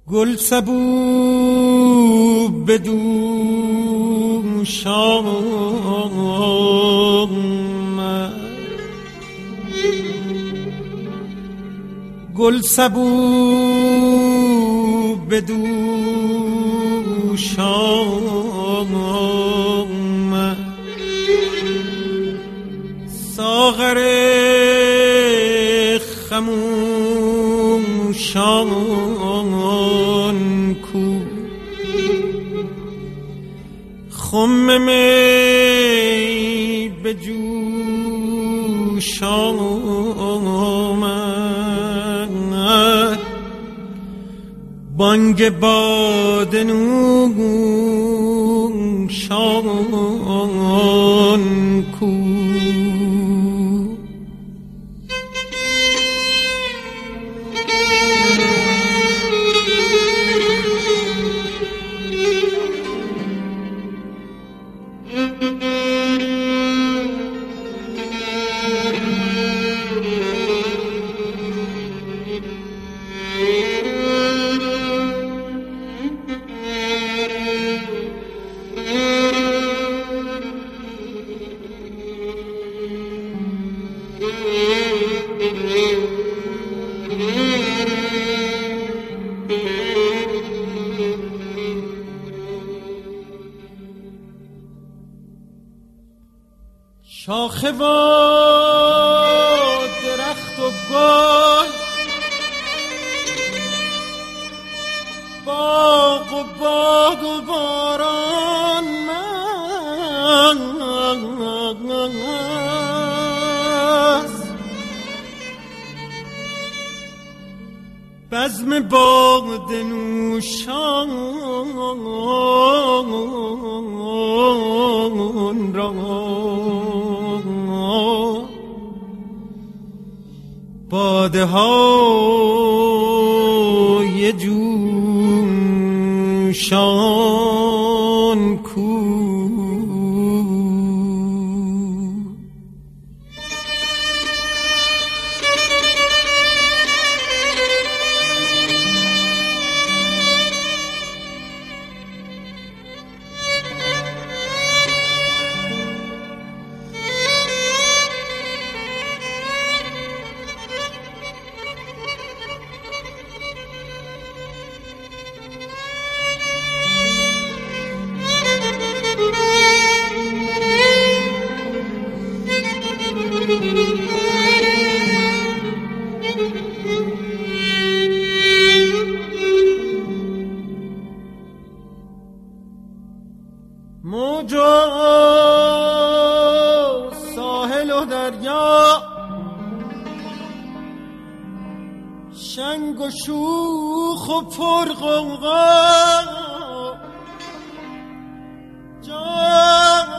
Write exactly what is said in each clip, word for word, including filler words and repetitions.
گل سبو بدوش آمد، گل سبو بدوش آمد، ساغر خموشان کو، خم می به جوش آمد، بانگ باده نوشان کو. شاخه و درخت و گل، باغ و باد و باران است، بزم باده نوشان را باده های جوشان کو. موج و ساحل و دریا، شنگ و شوخ و پرغوغا، جان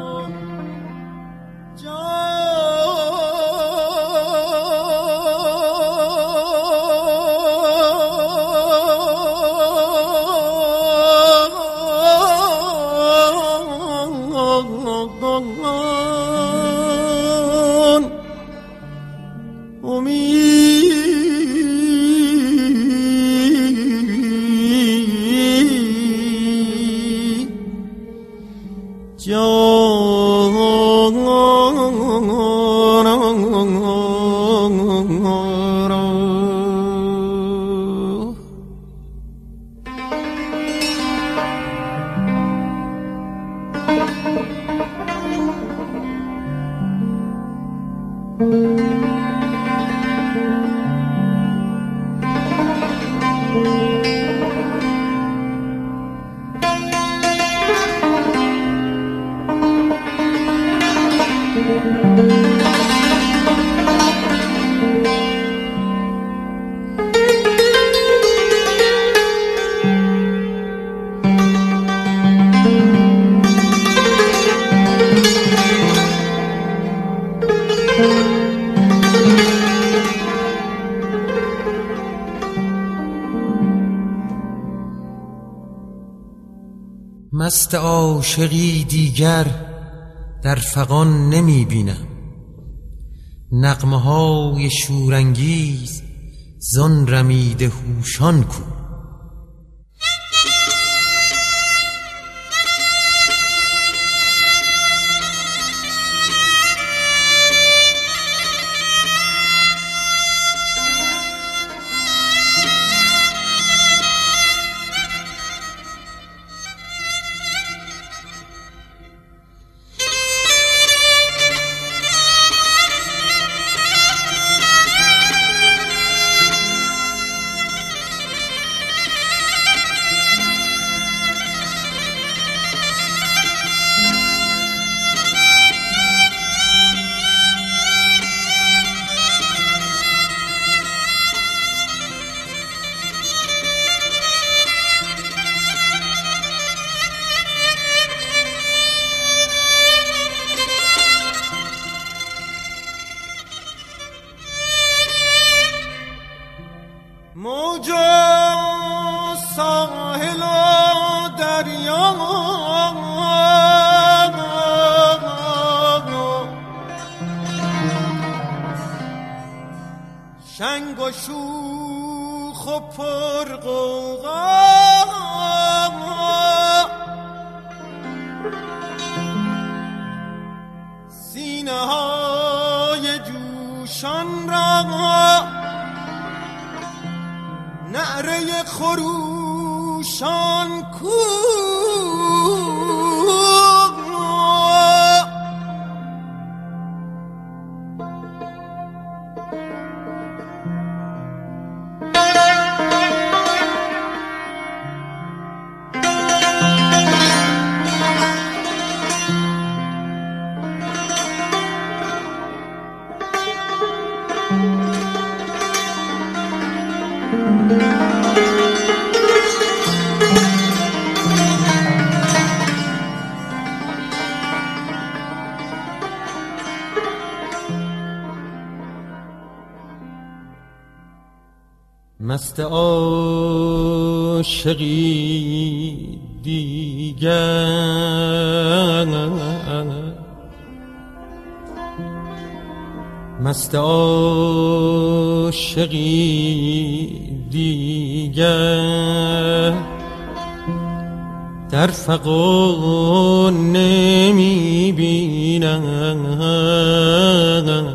مست عاشقی دیگر در فغان نمی بینم، نغمه های شورانگیز زان رمیده هوشان کو. و شوخ و پرغوغا سینه های جوشان را نعره خروشان کو مست عاشقی دیگر مست عاشقی دیگر در فغان نمی بینم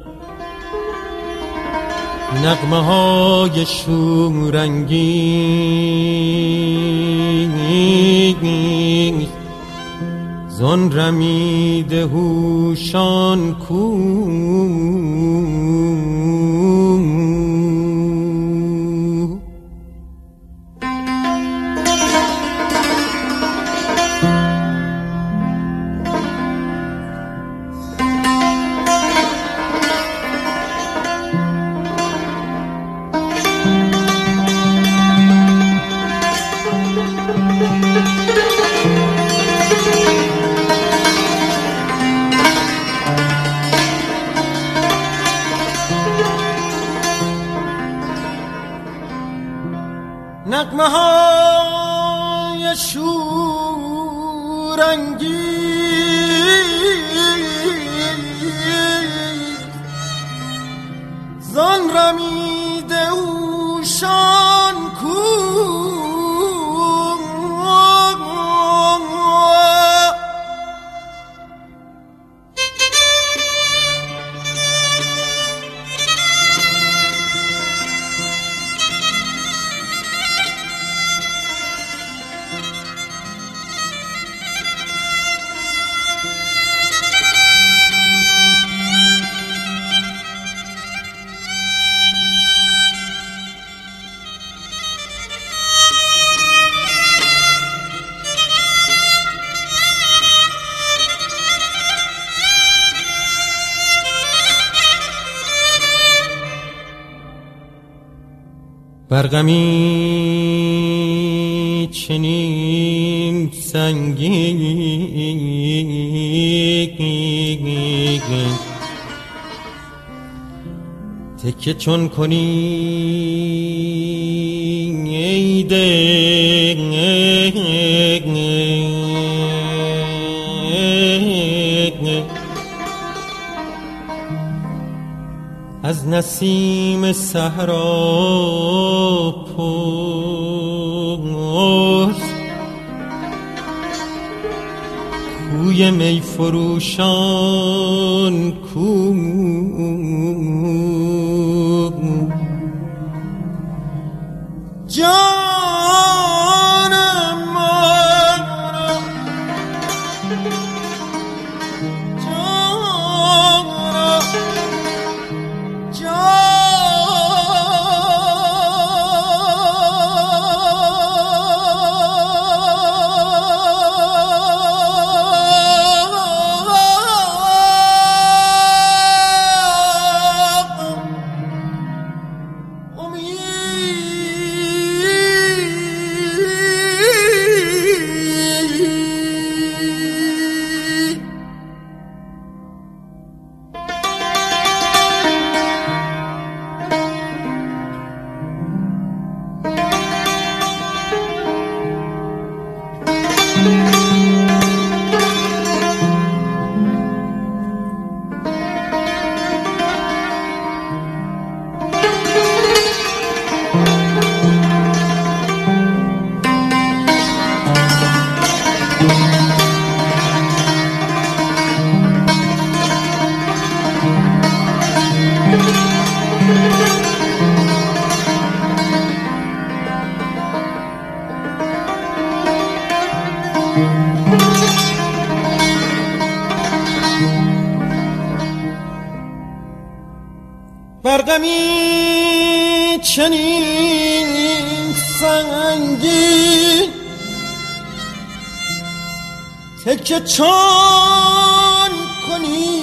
نغمه های شورانگیز زان رمیده هوشان کو نغمه های شورانگیز زان رمیده اوشان کو برغمی چنین سنگین تکه چون کنی ای دل از نسیم صحرا پرس کوی می فروشان کو جان من امید غمی چنین سنگین تکه چون کنی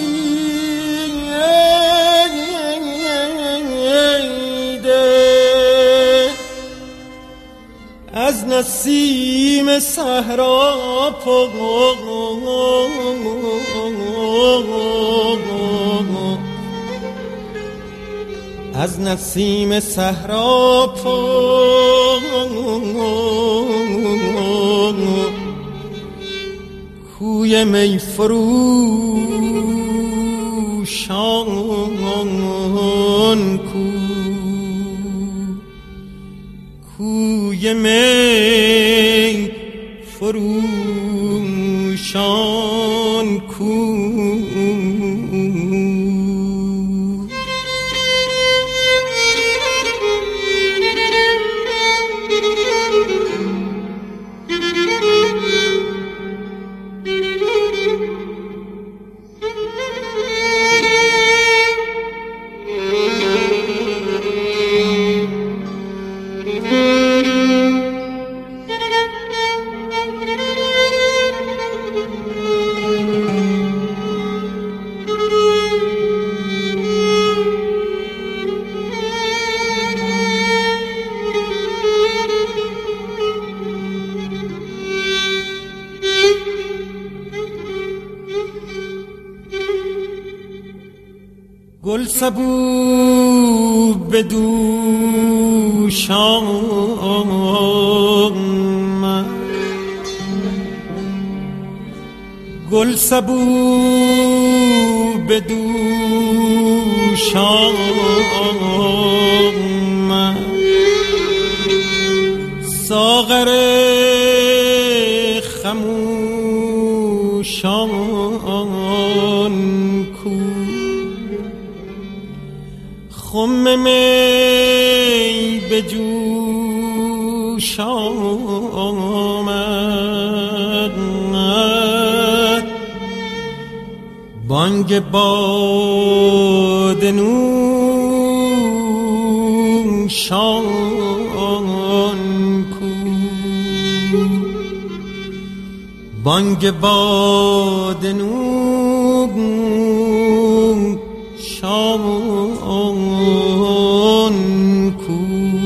از نسیم صحرا از نسیم صحرا کوی می فروشان کو کوی می فروشان کو گل سبو به دوشم گل سبو به دوشم ساغر خموشان کو خم می به جوش آمد بانگ باده نوشان کو بانگ باده نوشان کو